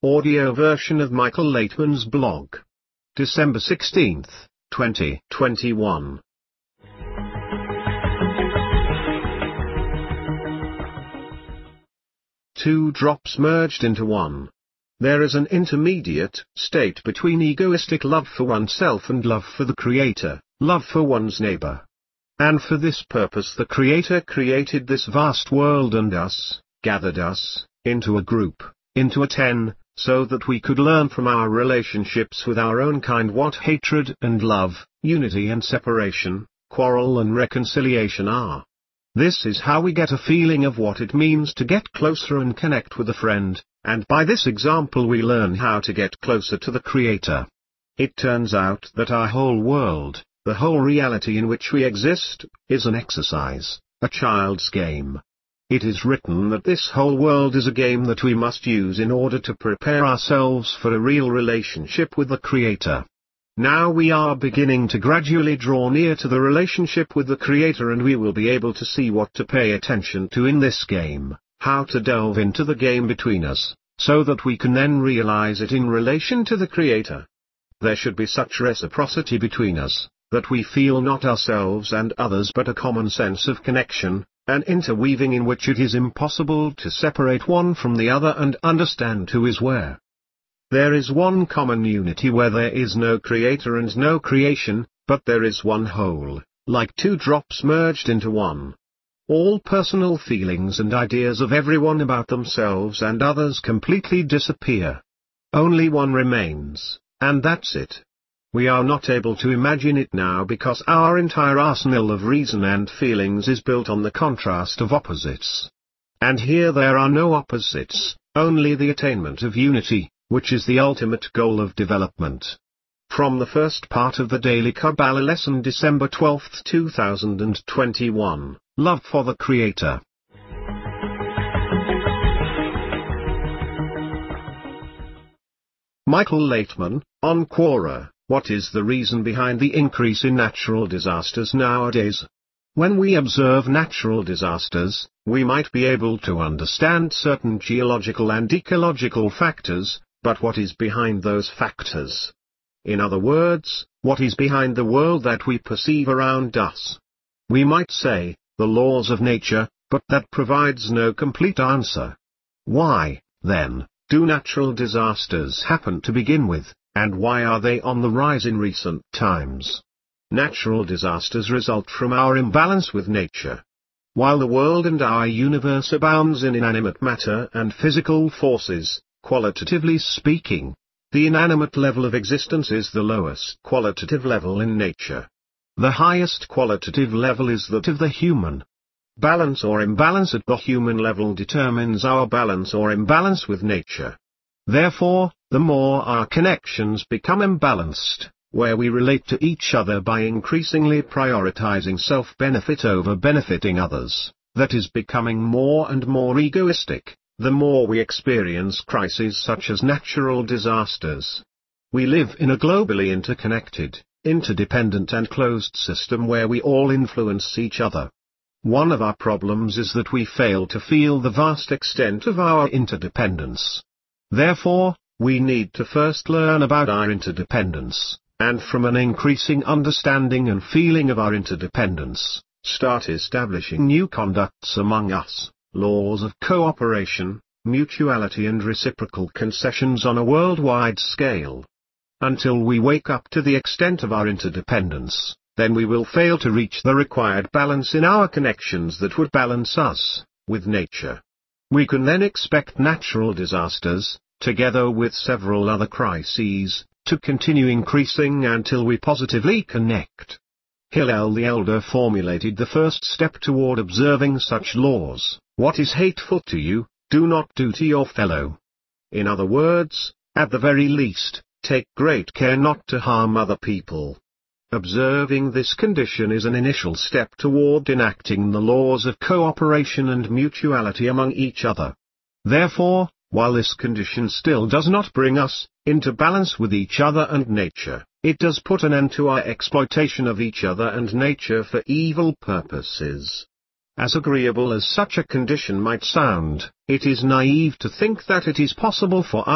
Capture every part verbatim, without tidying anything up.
Audio version of Michael Laitman's blog. December sixteenth, twenty twenty-one. Two drops merged into one. There is an intermediate state between egoistic love for oneself and love for the Creator, love for one's neighbor. And for this purpose the Creator created this vast world and us, gathered us, into a group, into a ten, so that we could learn from our relationships with our own kind what hatred and love, unity and separation, quarrel and reconciliation are. This is how we get a feeling of what it means to get closer and connect with a friend, and by this example we learn how to get closer to the Creator. It turns out that our whole world, the whole reality in which we exist, is an exercise, a child's game. It is written that this whole world is a game that we must use in order to prepare ourselves for a real relationship with the Creator. Now we are beginning to gradually draw near to the relationship with the Creator, and we will be able to see what to pay attention to in this game, how to delve into the game between us, so that we can then realize it in relation to the Creator. There should be such reciprocity between us, that we feel not ourselves and others but a common sense of connection, an interweaving in which it is impossible to separate one from the other and understand who is where. There is one common unity where there is no Creator and no creation, but there is one whole, like two drops merged into one. All personal feelings and ideas of everyone about themselves and others completely disappear. Only one remains, and that's it. We are not able to imagine it now because our entire arsenal of reason and feelings is built on the contrast of opposites. And here there are no opposites, only the attainment of unity, which is the ultimate goal of development. From the first part of the Daily Kabbalah Lesson, December twelfth, two thousand twenty-one, Love for the Creator. Michael Laitman, on Quora. What is the reason behind the increase in natural disasters nowadays? When we observe natural disasters, we might be able to understand certain geological and ecological factors, but what is behind those factors? In other words, what is behind the world that we perceive around us? We might say, the laws of nature, but that provides no complete answer. Why, then, do natural disasters happen to begin with? And why are they on the rise in recent times? Natural disasters result from our imbalance with nature. While the world and our universe abounds in inanimate matter and physical forces, qualitatively speaking, the inanimate level of existence is the lowest qualitative level in nature. The highest qualitative level is that of the human. Balance or imbalance at the human level determines our balance or imbalance with nature. Therefore, the more our connections become imbalanced, where we relate to each other by increasingly prioritizing self-benefit over benefiting others, that is becoming more and more egoistic, the more we experience crises such as natural disasters. We live in a globally interconnected, interdependent and closed system where we all influence each other. One of our problems is that we fail to feel the vast extent of our interdependence. Therefore, we need to first learn about our interdependence, and from an increasing understanding and feeling of our interdependence, start establishing new conducts among us, laws of cooperation, mutuality and reciprocal concessions on a worldwide scale. Until we wake up to the extent of our interdependence, then we will fail to reach the required balance in our connections that would balance us with nature. We can then expect natural disasters, together with several other crises, to continue increasing until we positively connect. Hillel the Elder formulated the first step toward observing such laws: what is hateful to you, do not do to your fellow. In other words, at the very least, take great care not to harm other people. Observing this condition is an initial step toward enacting the laws of cooperation and mutuality among each other. Therefore, while this condition still does not bring us into balance with each other and nature, it does put an end to our exploitation of each other and nature for evil purposes. As agreeable as such a condition might sound, it is naive to think that it is possible for us,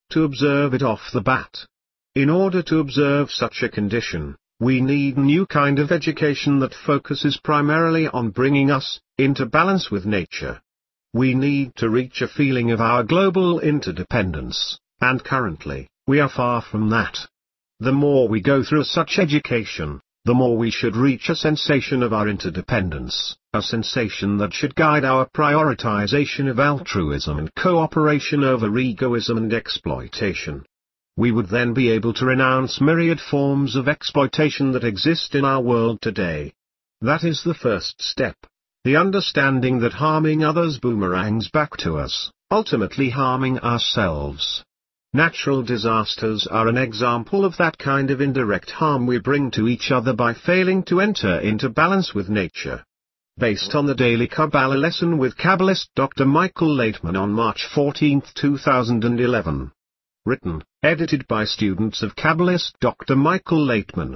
to observe it off the bat. In order to observe such a condition, we need a new kind of education that focuses primarily on bringing us into balance with nature. We need to reach a feeling of our global interdependence, and currently, we are far from that. The more we go through such education, the more we should reach a sensation of our interdependence, a sensation that should guide our prioritization of altruism and cooperation over egoism and exploitation. We would then be able to renounce myriad forms of exploitation that exist in our world today. That is the first step. The understanding that harming others boomerangs back to us, ultimately harming ourselves. Natural disasters are an example of that kind of indirect harm we bring to each other by failing to enter into balance with nature. Based on the Daily Kabbalah lesson with Kabbalist Doctor Michael Laitman on March fourteenth two thousand eleven. Written, edited by students of Kabbalist Doctor Michael Laitman.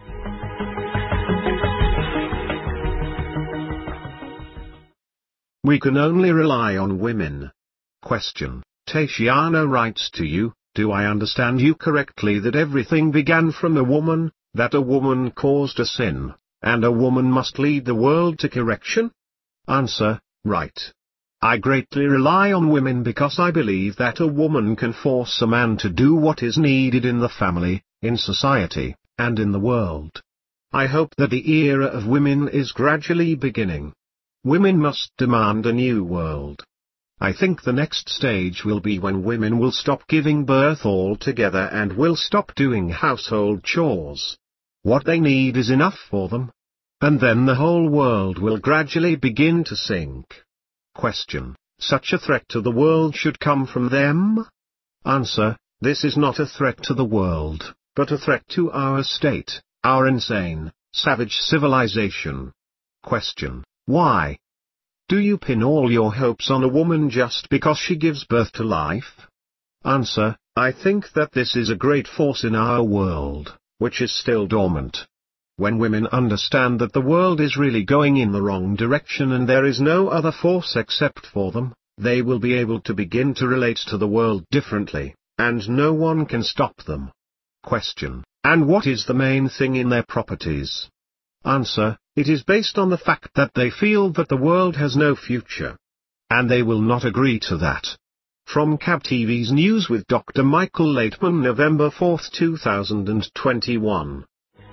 We can only rely on women. Question. Tashiana writes to you, do I understand you correctly that everything began from a woman, that a woman caused a sin, and a woman must lead the world to correction? Answer, right. I greatly rely on women because I believe that a woman can force a man to do what is needed in the family, in society, and in the world. I hope that the era of women is gradually beginning. Women must demand a new world. I think the next stage will be when women will stop giving birth altogether and will stop doing household chores. What they need is enough for them. And then the whole world will gradually begin to sink. Question. Such a threat to the world should come from them? Answer. This is not a threat to the world, but a threat to our state, our insane, savage civilization. Question. Why? Do you pin all your hopes on a woman just because she gives birth to life? Answer. I think that this is a great force in our world, which is still dormant. When women understand that the world is really going in the wrong direction and there is no other force except for them, they will be able to begin to relate to the world differently, and no one can stop them. Question. And what is the main thing in their properties? Answer. It is based on the fact that they feel that the world has no future. And they will not agree to that. From K A B T V's News with Doctor Michael Laitman, November fourth two thousand twenty-one.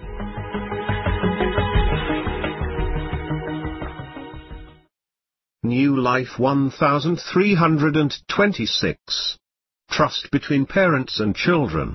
New Life one thousand three hundred twenty-six. Trust between parents and children.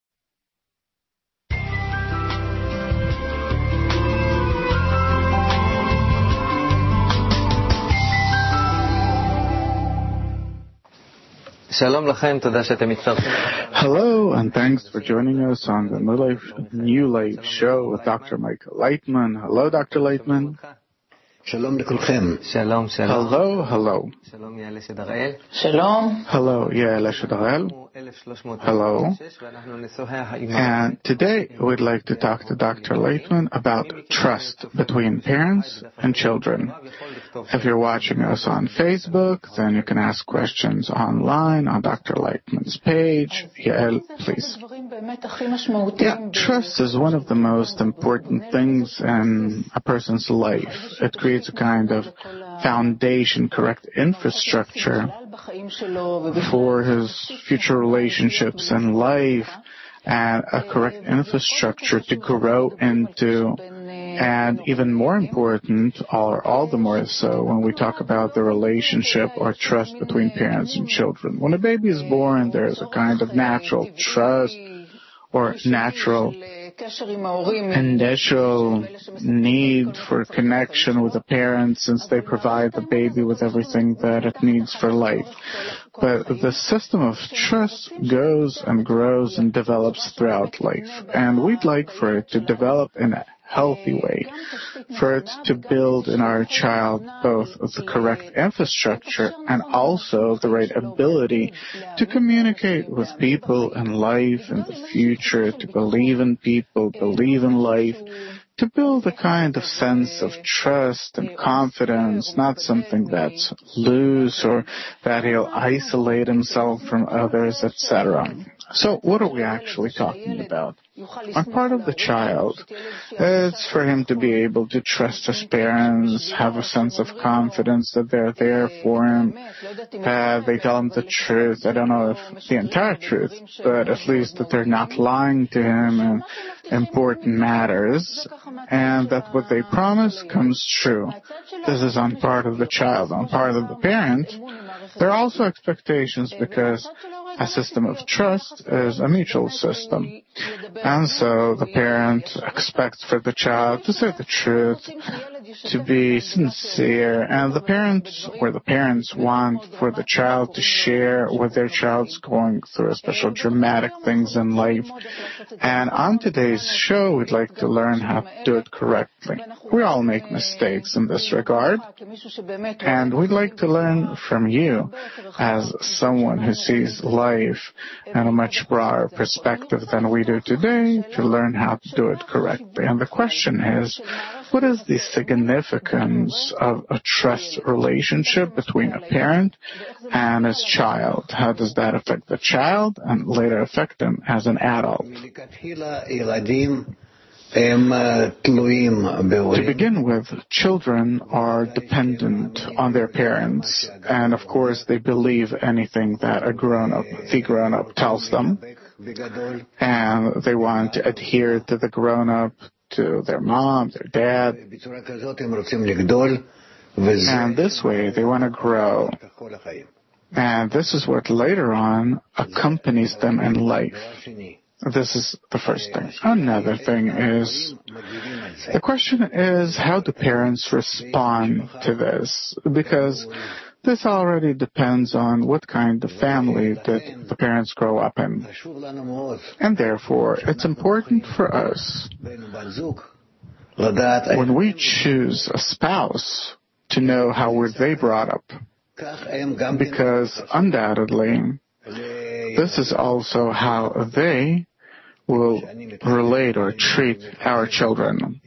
Hello, and thanks for joining us on the New Life, New Life show with Doctor Michael Laitman. Hello, Doctor Laitman. Shalom לכולכם. Hello, hello. Shalom. Hello, Yael Shedarel. Hello. And today we'd like to talk to Doctor Laitman about trust between parents and children. If you're watching us on Facebook, then you can ask questions online on Doctor Laitman's page. Yael, please. Yeah, trust is one of the most important things in a person's life. It creates a kind of foundation, correct infrastructure for his future relationships in life, and a correct infrastructure to grow into. And even more important, or all the more so, when we talk about the relationship or trust between parents and children. When a baby is born, there's a kind of natural trust or natural initial need for connection with the parents, since they provide the baby with everything that it needs for life. But the system of trust goes and grows and develops throughout life. And we'd like for it to develop in a healthy way, for it to build in our child both the correct infrastructure and also the right ability to communicate with people in life, in the future, to believe in people, believe in life, to build a kind of sense of trust and confidence, not something that's loose or that he'll isolate himself from others, et cetera. So what are we actually talking about? On part of the child, it's for him to be able to trust his parents, have a sense of confidence that they're there for him, that they tell him the truth. I don't know if the entire truth, but at least that they're not lying to him in important matters, and that what they promise comes true. This is on part of the child. On part of the parent, there are also expectations, because a system of trust is a mutual system. And so the parent expects for the child to say the truth, to be sincere, and the parents, or the parents want for the child to share what their child's going through, especially dramatic things in life. And on today's show, we'd like to learn how to do it correctly. We all make mistakes in this regard, and we'd like to learn from you as someone who sees life in a much broader perspective than we do today, to learn how to do it correctly. And the question is, what is the significance of a trust relationship between a parent and his child? How does that affect the child and later affect him as an adult? To begin with, children are dependent on their parents, and of course they believe anything that a grown-up, the grown-up tells them, and they want to adhere to the grown-up, to their mom, their dad, and this way they want to grow. And this is what later on accompanies them in life. This is the first thing. Another thing is, the question is, how do parents respond to this? Because this already depends on what kind of family that the parents grow up in. And therefore, it's important for us, when we choose a spouse, to know how were they brought up. Because undoubtedly, this is also how they will relate or treat our children.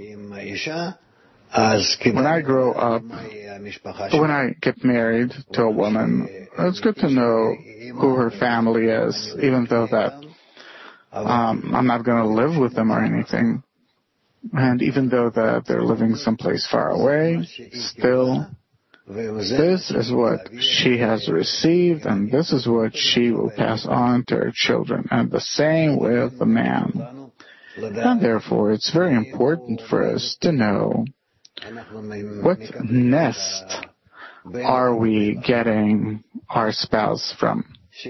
When I grow up, when I get married to a woman, it's good to know who her family is, even though that um, I'm not going to live with them or anything. And even though that they're living someplace far away, still, this is what she has received, and this is what she will pass on to her children. And the same with the man. And therefore, it's very important for us to know what nest are we getting our spouse from.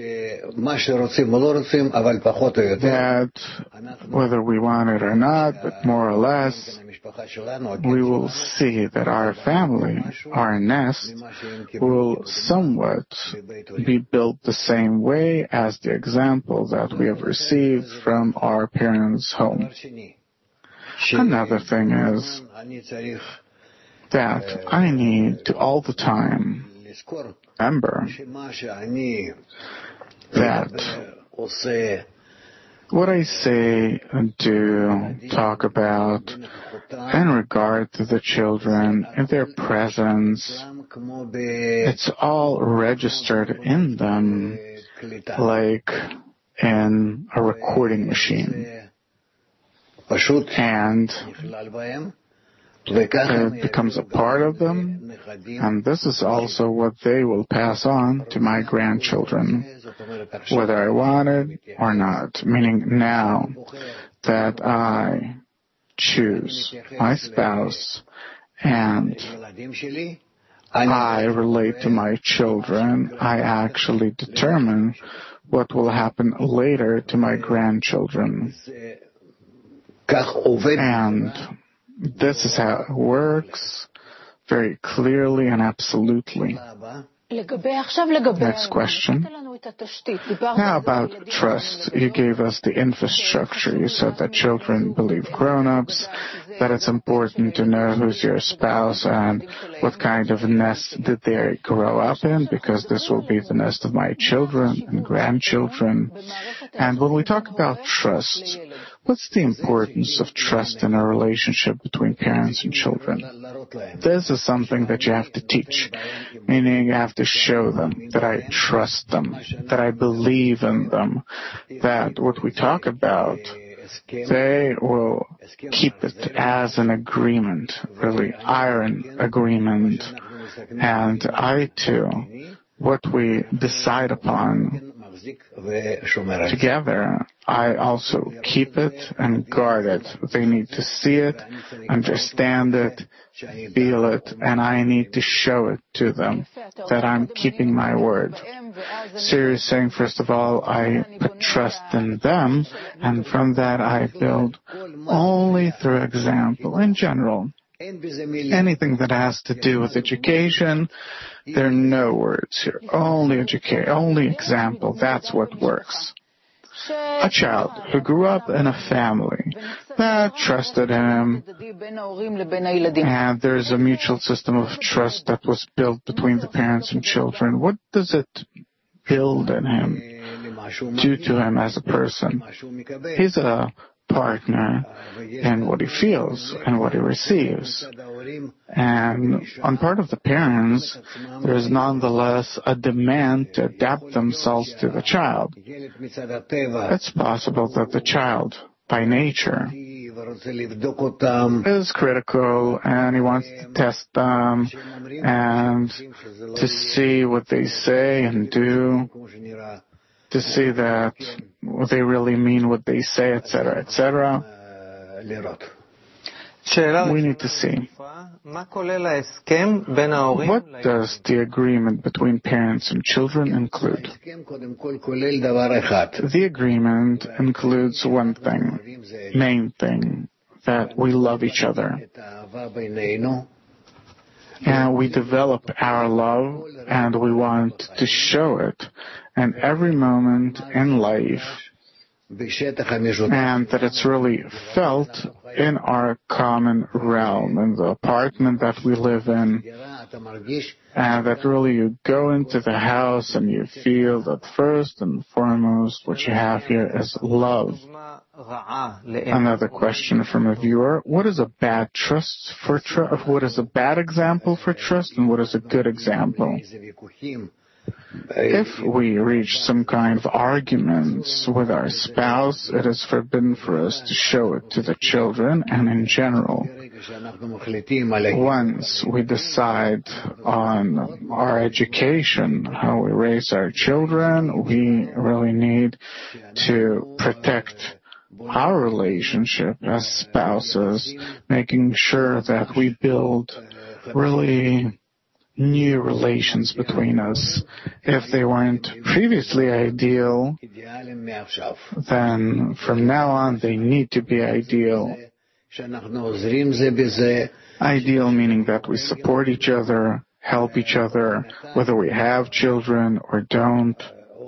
That, whether we want it or not, but more or less, we will see that our family, our nest, will somewhat be built the same way as the example that we have received from our parents' home. Another thing is that I need to all the time remember that what I say and do, talk about in regard to the children, in their presence, it's all registered in them like in a recording machine. And it becomes a part of them, and this is also what they will pass on to my grandchildren, whether I want it or not. Meaning now that I choose my spouse and I relate to my children, I actually determine what will happen later to my grandchildren. And this is how it works, very clearly and absolutely. Next question. Now about trust. You gave us the infrastructure. You said that children believe grown-ups, that it's important to know who's your spouse and what kind of nest did they grow up in, because this will be the nest of my children and grandchildren. And when we talk about trust, what's the importance of trust in a relationship between parents and children? This is something that you have to teach, meaning you have to show them that I trust them, that I believe in them, that what we talk about, they will keep it as an agreement, really iron agreement. And I too, what we decide upon together, I also keep it and guard it. They need to see it, understand it, feel it, and I need to show it to them that I'm keeping my word. So you're saying, first of all, I put trust in them, and from that I build only through example. In general, anything that has to do with education, there are no words here. Only educate, only example. That's what works. A child who grew up in a family that trusted him, and there's a mutual system of trust that was built between the parents and children. What does it build in him, do to him as a person? He's a partner in what he feels and what he receives. And on part of the parents, there is nonetheless a demand to adapt themselves to the child. It's possible that the child, by nature, is critical and he wants to test them and to see what they say and do, to see that they really mean what they say, et cetera, et cetera. We need to see. What does the agreement between parents and children include? The agreement includes one thing, main thing, that we love each other. And we develop our love, and we want to show it in every moment in life, and that it's really felt in our common realm, in the apartment that we live in, and that really you go into the house and you feel that first and foremost what you have here is love. Another question from a viewer: what is a bad trust for trust? What is a bad example for trust, and what is a good example? If we reach some kind of arguments with our spouse, it is forbidden for us to show it to the children and in general. Once we decide on our education, how we raise our children, we really need to protect our relationship as spouses, making sure that we build really new relations between us. If they weren't previously ideal, then from now on they need to be ideal. Ideal meaning that we support each other, help each other, whether we have children or don't.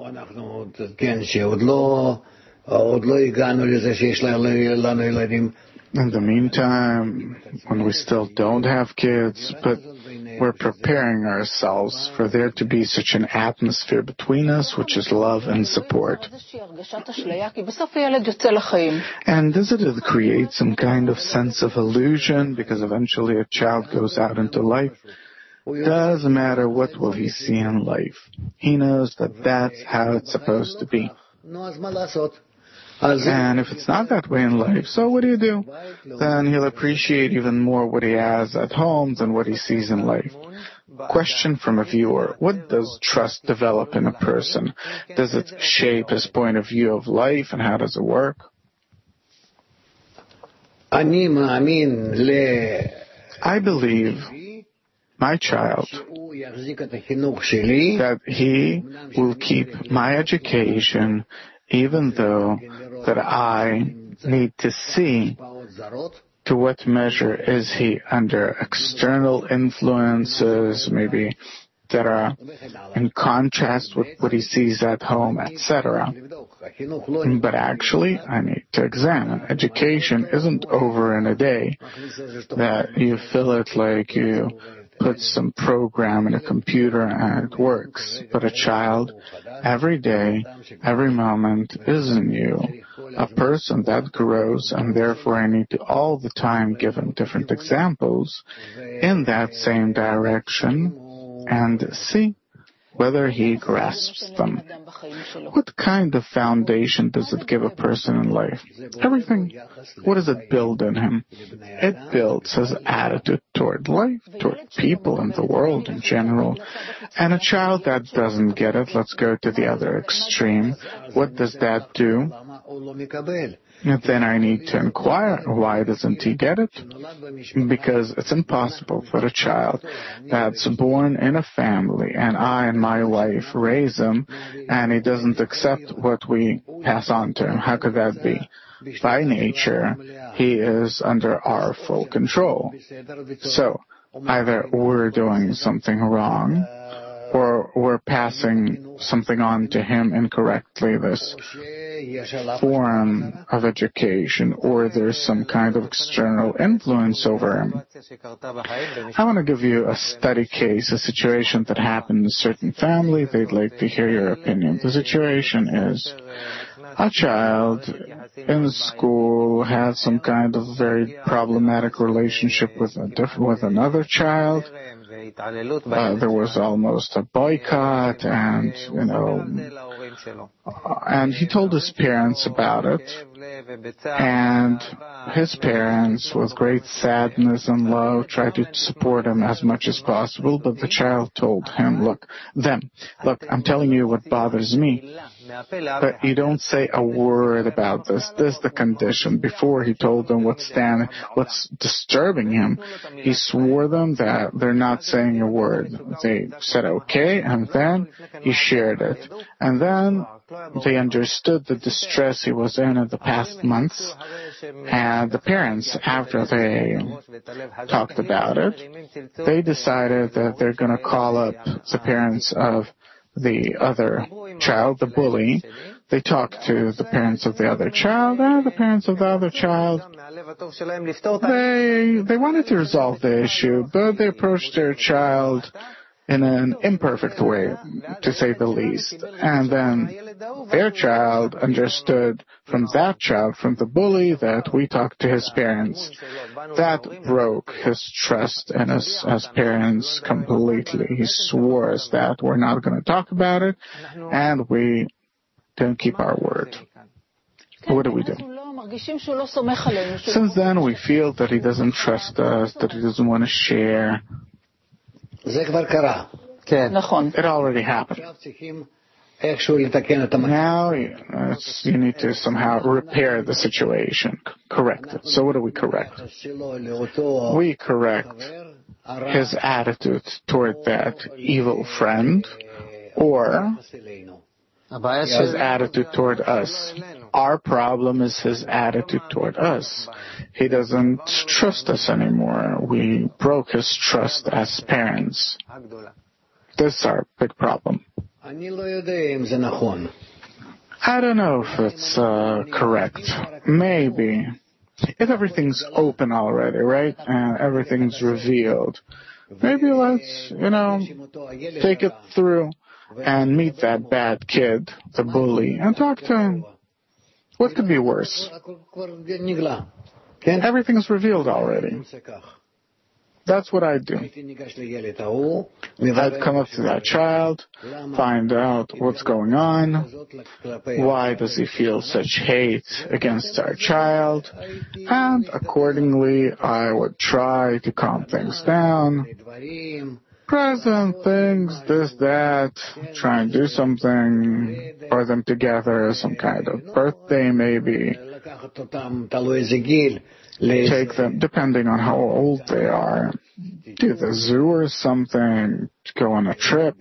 In the meantime, when we still don't have kids, but we're preparing ourselves for there to be such an atmosphere between us, which is love and support. And does it create some kind of sense of illusion, because eventually a child goes out into life? Doesn't matter what will he see in life. He knows that that's how it's supposed to be. And if it's not that way in life, so what do you do? Then he'll appreciate even more what he has at home than what he sees in life. Question from a viewer: what does trust develop in a person? Does it shape his point of view of life, and how does it work? I believe my child that he will keep my education, even though that I need to see to what measure is he under external influences, maybe cetera, in contrast with what he sees at home, et cetera. But actually, I need to examine. Education isn't over in a day, that you fill it like you put some program in a computer and it works. But a child, every day, every moment, is new. A person that grows, and therefore I need to all the time give him different examples in that same direction and see whether he grasps them. What kind of foundation does it give a person in life? Everything. What does it build in him? It builds his attitude toward life, toward people and the world in general. And a child that doesn't get it, let's go to the other extreme. What does that do? And then I need to inquire, why doesn't he get it? Because it's impossible for a child that's born in a family and I and my wife raise him and he doesn't accept what we pass on to him. How could that be? By nature, he is under our full control. So, either we're doing something wrong or we're passing something on to him incorrectly, this form of education, or there's some kind of external influence over him. I want to give you a study case, a situation that happened in a certain family. They'd like to hear your opinion. The situation is a child in school had some kind of very problematic relationship with a diff- with another child. Uh, there was almost a boycott, and you know, uh, and he told his parents about it, and his parents, with great sadness and love, tried to support him as much as possible. But the child told him, "Look, them, look, I'm telling you what bothers me, but you don't say a word about this. This is the condition." Before he told them what's stand, what's disturbing him, he swore them that they're not saying a word. They said okay, and then he shared it. And then they understood the distress he was in in the past months. And the parents, after they talked about it, they decided that they're going to call up the parents of the other child, the bully. They talked to the parents of the other child, and the parents of the other child, they, they wanted to resolve the issue, but they approached their child in an imperfect way, to say the least. And then their child understood from that child, from the bully, that we talked to his parents. That broke his trust in us as parents completely. He swore us that we're not going to talk about it, and we didn't keep our word. What do we do? Since then, we feel that he doesn't trust us, that he doesn't want to share. It already happened. Now it's, you need to somehow repair the situation, correct it. So what do we correct? We correct his attitude toward that evil friend, or his attitude toward us. Our problem is his attitude toward us. He doesn't trust us anymore. We broke his trust as parents. This is our big problem. I don't know if it's uh, correct. Maybe. If everything's open already, right? And everything's revealed. Maybe let's, you know, take it through and meet that bad kid, the bully, and talk to him. What could be worse? Everything's revealed already. That's what I'd do. I'd come up to that child, find out what's going on, why does he feel such hate against our child, and accordingly I would try to calm things down, present things, this, that, try and do something for them together, some kind of birthday maybe. Take them, depending on how old they are, to the zoo or something, go on a trip,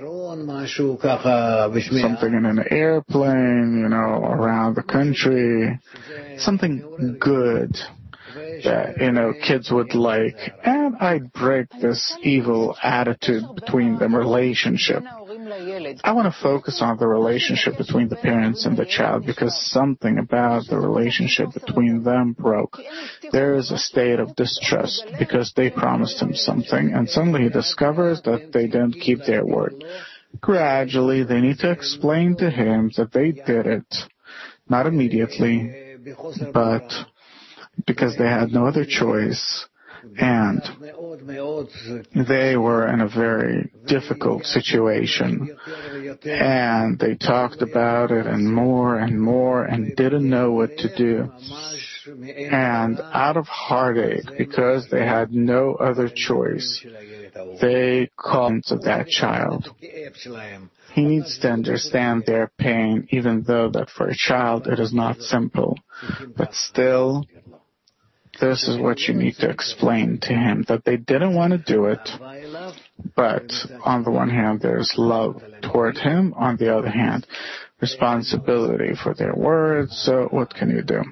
something in an airplane, you know, around the country, something good that, you know, kids would like. And then I'd break this evil attitude between them, relationship. I want to focus on the relationship between the parents and the child because something about the relationship between them broke. There is a state of distrust because they promised him something and suddenly he discovers that they didn't keep their word. Gradually, they need to explain to him that they did it, not immediately, but because they had no other choice. And they were in a very difficult situation, and they talked about it and more and more and didn't know what to do. And out of heartache, because they had no other choice, they called to that child. He needs to understand their pain, even though that for a child it is not simple. But still, this is what you need to explain to him, that they didn't want to do it, but on the one hand, there's love toward him. On the other hand, responsibility for their words. So what can you do?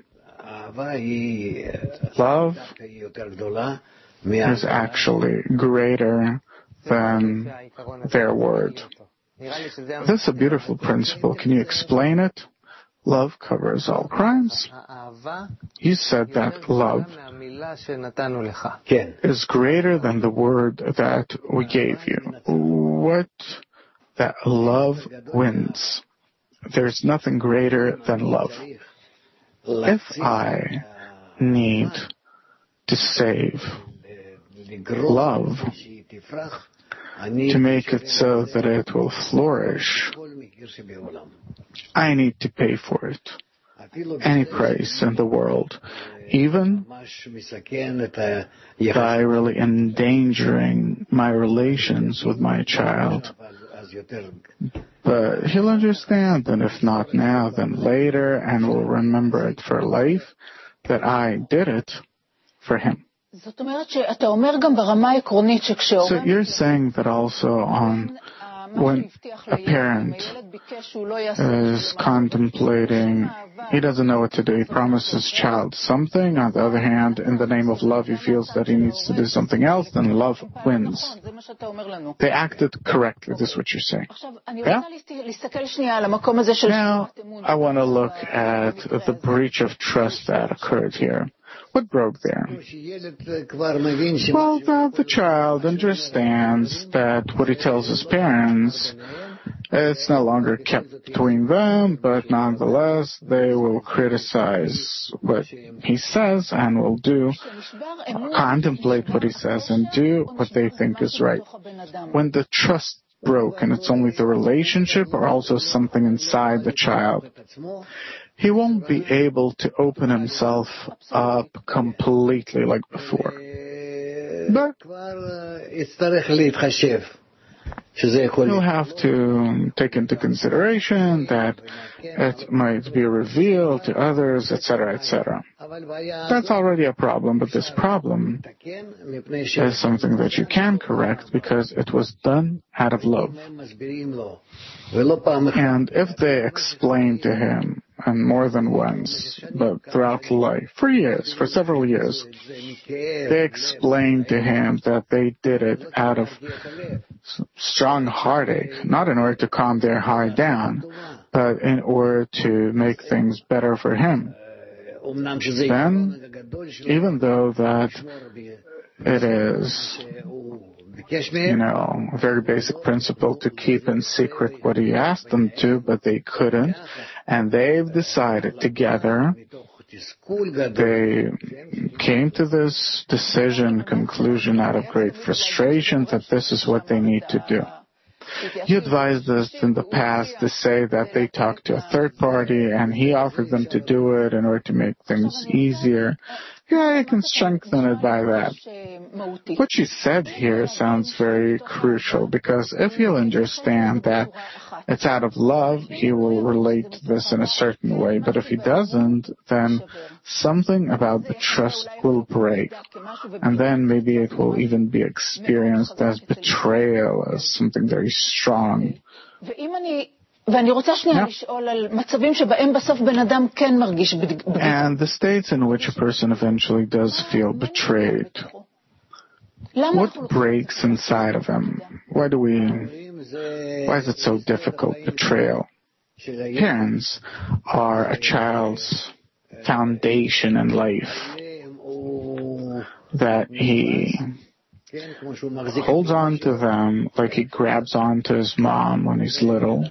Love is actually greater than their word. This is a beautiful principle. Can you explain it? Love covers all crimes. You said that love is greater than the word that we gave you. What? That love wins. There's nothing greater than love. If I need to save love to make it so that it will flourish, I need to pay for it. Any price in the world, even by really endangering my relations with my child. But he'll understand, and if not now, then later, and will remember it for life, that I did it for him. So you're saying that also on when a parent is contemplating, he doesn't know what to do. He promises his child something. On the other hand, in the name of love, he feels that he needs to do something else, then love wins. They acted correctly. This is what you're saying. Yeah? Now, I want to look at the breach of trust that occurred here. What broke there? Well, that the child understands that what he tells his parents, it's no longer kept between them, but nonetheless, they will criticize what he says and will do, contemplate what he says and do what they think is right. When the trust broke, and it's only the relationship or also something inside the child, he won't be able to open himself up completely like before. But he'll have to take into consideration that it might be revealed to others, et cetera, et cetera. That's already a problem, but this problem is something that you can correct because it was done out of love. And if they explain to him, and more than once, but throughout life, for years, for several years, they explained to him that they did it out of strong heartache, not in order to calm their heart down, but in order to make things better for him. Then, even though that it is, you know, a very basic principle to keep in secret what he asked them to, but they couldn't, and they've decided together, they came to this decision, conclusion out of great frustration that this is what they need to do. You advised us in the past to say that they talked to a third party and he offered them to do it in order to make things easier. Yeah, you can strengthen it by that. What you said here sounds very crucial because if he'll understand that it's out of love, he will relate to this in a certain way. But if he doesn't, then something about the trust will break. And then maybe it will even be experienced as betrayal, as something very strong. Yeah. And the states in which a person eventually does feel betrayed. What breaks inside of him? Why do we, why is it so difficult? Betrayal. Parents are a child's foundation in life, that he holds on to them like he grabs on to his mom when he's little.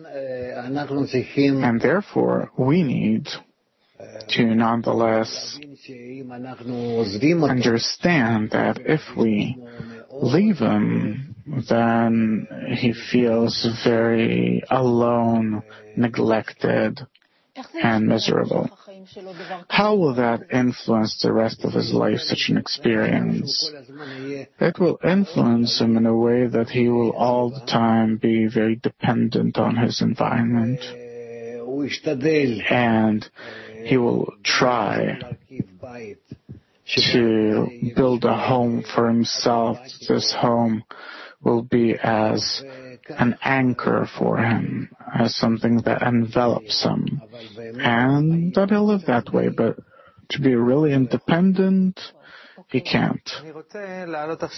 And therefore, we need to nonetheless understand that if we leave him, then he feels very alone, neglected, and miserable. How will that influence the rest of his life, such an experience? It will influence him in a way that he will all the time be very dependent on his environment. And he will try to build a home for himself. This home will be as an anchor for him, as something that envelops him, and that he'll live that way. But to be really independent, he can't. Okay,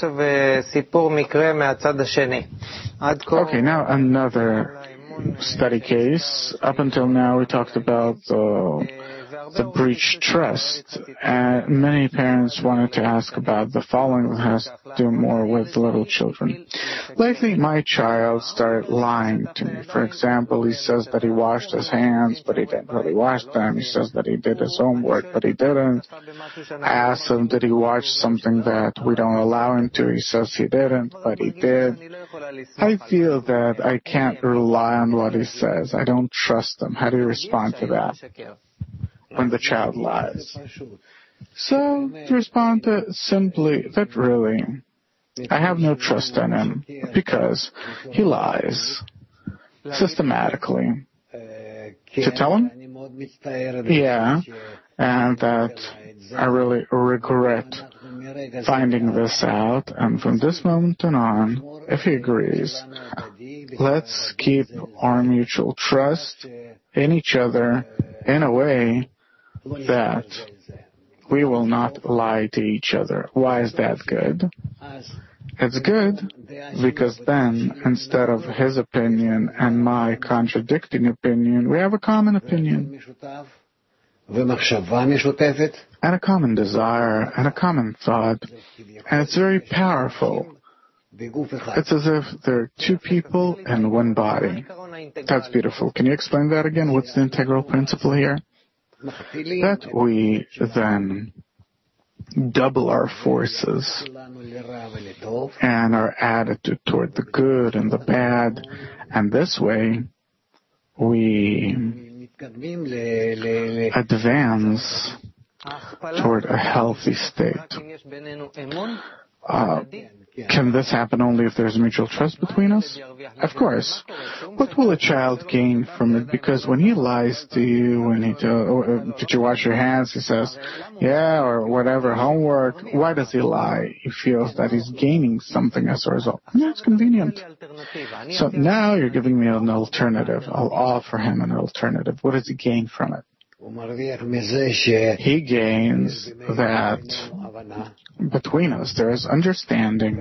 now another study case. Up until now, we talked about the the breached trust. And many parents wanted to ask about the following that has to do more with little children. Lately, my child started lying to me. For example, he says that he washed his hands, but he didn't really wash them. He says that he did his homework, but he didn't. I asked him, did he watch something that we don't allow him to? He says he didn't, but he did. I feel that I can't rely on what he says. I don't trust him. How do you respond to that when the child lies? So, to respond to simply that really, I have no trust in him because he lies systematically. To tell him? Yeah, and that I really regret finding this out, and from this moment on, if he agrees, let's keep our mutual trust in each other in a way that we will not lie to each other. Why is that good? It's good because then, instead of his opinion and my contradicting opinion, we have a common opinion and a common desire and a common thought, and it's very powerful. It's as if there are two people and one body. That's beautiful. Can you explain that again? What's the integral principle here? That we then double our forces and our attitude toward the good and the bad, and this way we advance toward a healthy state. Uh, can this happen only if there's mutual trust between us? Of course. What will a child gain from it? Because when he lies to you, when he tells, oh, did you wash your hands? He says, yeah, or whatever, homework. Why does he lie? He feels that he's gaining something as a result. And that's convenient. So now you're giving me an alternative. I'll offer him an alternative. What does he gain from it? He gains that between us there is understanding,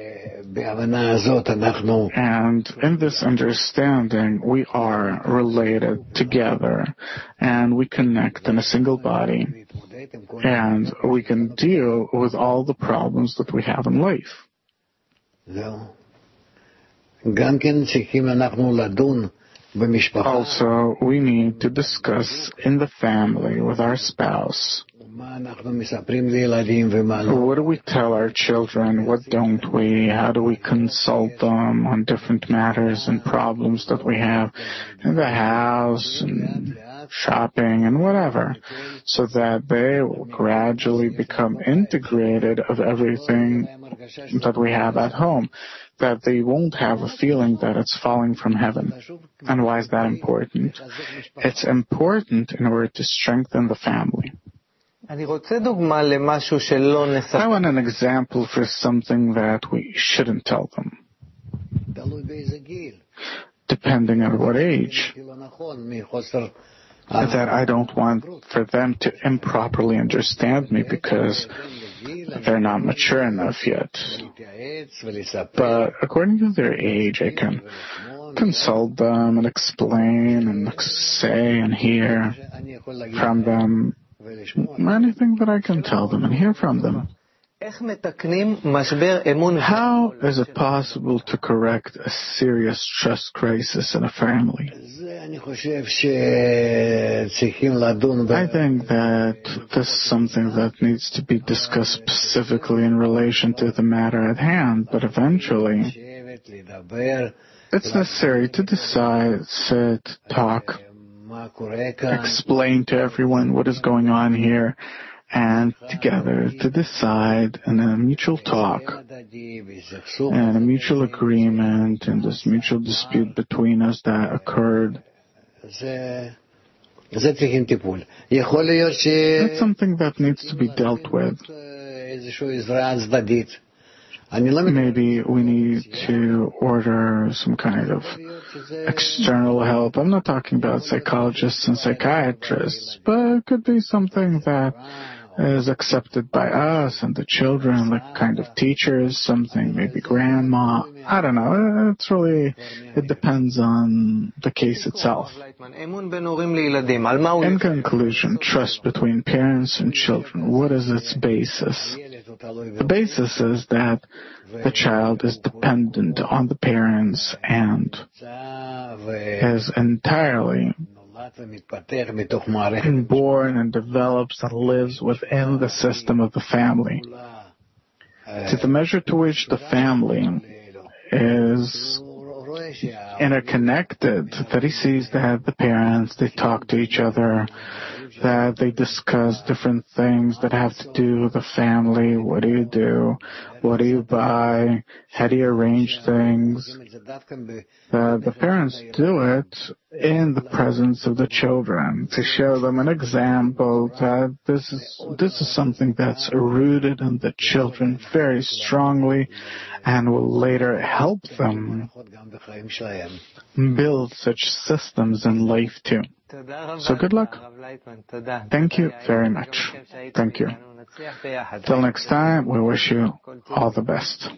and in this understanding we are related together, and we connect in a single body, and we can deal with all the problems that we have in life. Also, we need to discuss in the family with our spouse. What do we tell our children? What don't we? How do we consult them on different matters and problems that we have in the house and shopping and whatever, so that they will gradually become integrated of everything that we have at home, that they won't have a feeling that it's falling from heaven. And why is that important? It's important in order to strengthen the family. I want an example for something that we shouldn't tell them, depending on what age. That I don't want for them to improperly understand me, because they're not mature enough yet. But according to their age, I can consult them and explain and say and hear from them anything that I can tell them and hear from them. How is it possible to correct a serious trust crisis in a family? I think that this is something that needs to be discussed specifically in relation to the matter at hand, but eventually it's necessary to decide, sit, talk, explain to everyone what is going on here, and together to decide in a mutual talk and a mutual agreement and this mutual dispute between us that occurred. That's something that needs to be dealt with. Maybe we need to order some kind of external help. I'm not talking about psychologists and psychiatrists, but it could be something that is accepted by us and the children, like kind of teachers, something, maybe grandma. I don't know. It's really, it depends on the case itself. In conclusion, trust between parents and children, what is its basis? The basis is that the child is dependent on the parents and is entirely born and develops and lives within the system of the family. To the measure to which the family is interconnected, that he sees that the parents, they talk to each other, that they discuss different things that have to do with the family. What do you do? What do you buy? How do you arrange things? That the parents do it in the presence of the children to show them an example that this is this is something that's rooted in the children very strongly and will later help them build such systems in life too. So good luck. Thank you very much. Thank you. Till next time, we wish you all the best.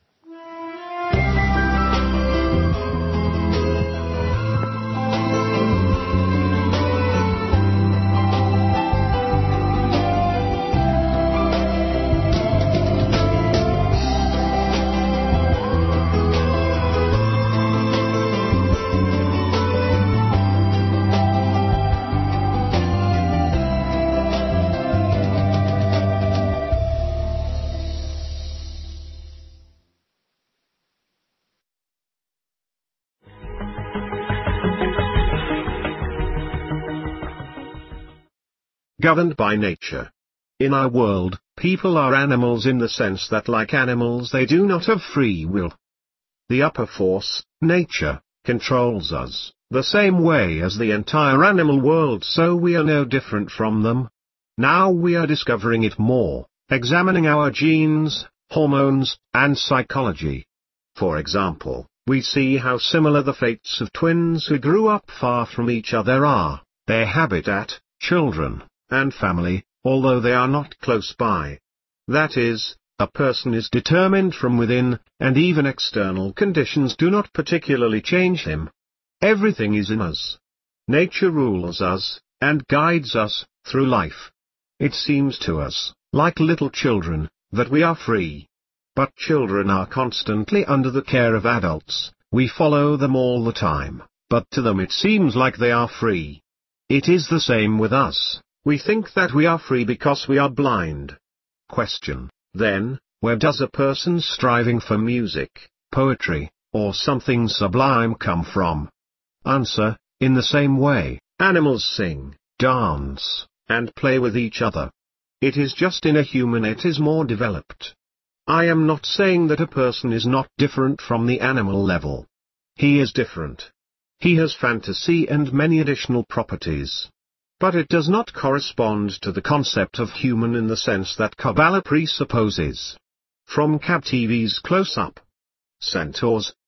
Governed by nature. In our world, people are animals in the sense that like animals they do not have free will. The upper force, nature, controls us, the same way as the entire animal world, so we are no different from them. Now we are discovering it more, examining our genes, hormones, and psychology. For example, we see how similar the fates of twins who grew up far from each other are, their habitat, children, and family, although they are not close by. That is, a person is determined from within, and even external conditions do not particularly change him. Everything is in us. Nature rules us, and guides us, through life. It seems to us, like little children, that we are free. But children are constantly under the care of adults, we follow them all the time, but to them it seems like they are free. It is the same with us. We think that we are free because we are blind. Question, then, where does a person striving for music, poetry, or something sublime come from? Answer, in the same way, animals sing, dance, and play with each other. It is just in a human it is more developed. I am not saying that a person is not different from the animal level. He is different. He has fantasy and many additional properties. But it does not correspond to the concept of human in the sense that Kabbalah presupposes. From Cab T V's Close Up. Centaurs,